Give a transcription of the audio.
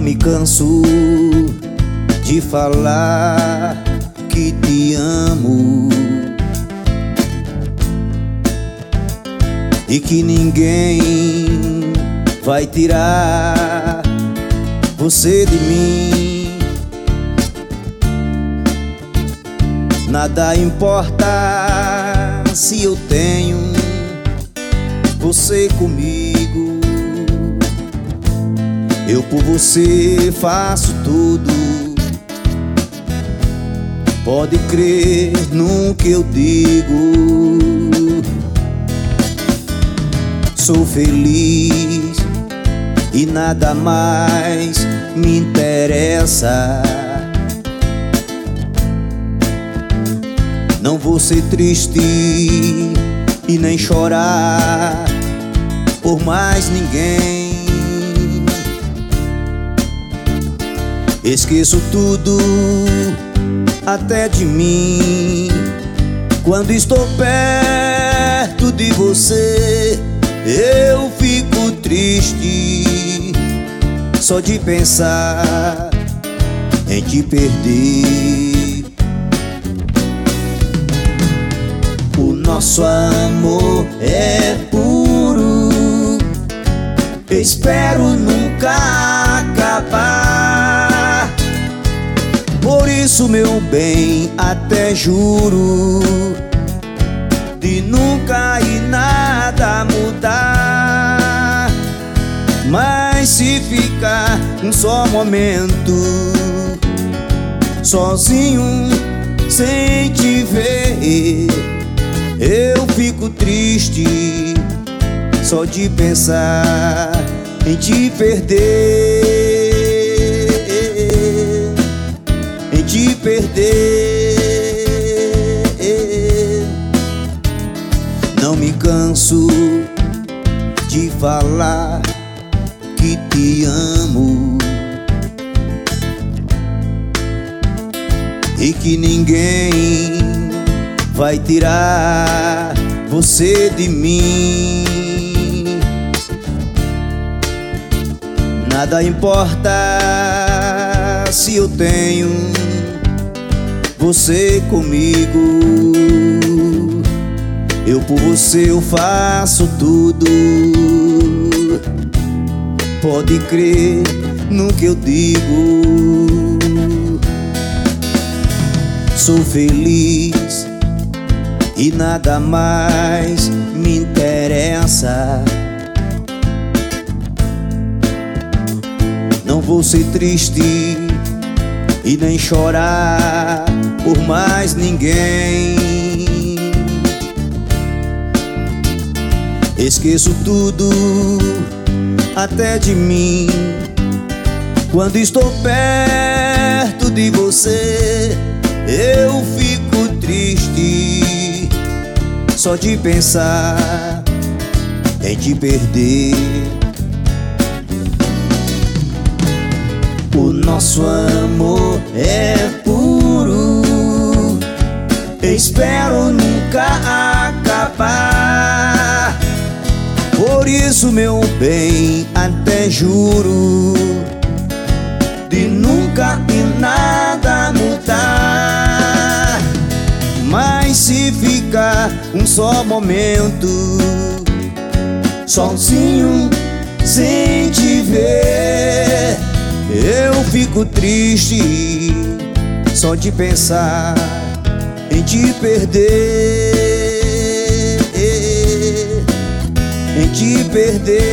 me canso de falar que te amo e que ninguém vai tirar você de mim. Nada importa se eu tenho você comigo. Eu por você faço tudo. Pode crer no que eu digo. Sou feliz e nada mais me interessa. Não vou ser triste e nem chorar por mais ninguém. Esqueço tudo, até de mim, quando estou perto de você. Eu fico triste só de pensar em te perder. O nosso amor é puro, espero nunca acabar. Por isso, meu bem, até juro de nunca e nada mudar. Mas se ficar um só momento sozinho sem te ver, eu fico triste só de pensar em te perder, em te perder. Não me canso de falar que te amo e que ninguém vai tirar você de mim. Nada importa se eu tenho você comigo. Eu por você eu faço tudo. Pode crer no que eu digo. Sou feliz e nada mais me interessa. Não vou ser triste e nem chorar por mais ninguém. Esqueço tudo, até de mim, quando estou perto de você. Eu fico triste só de pensar em te perder. O nosso amor é puro, espero nunca acabar. Por isso, meu bem, até juro de nunca e nada mudar. Mas se ficar um só momento sozinho sem te ver, eu fico triste só de pensar em te perder, em te perder.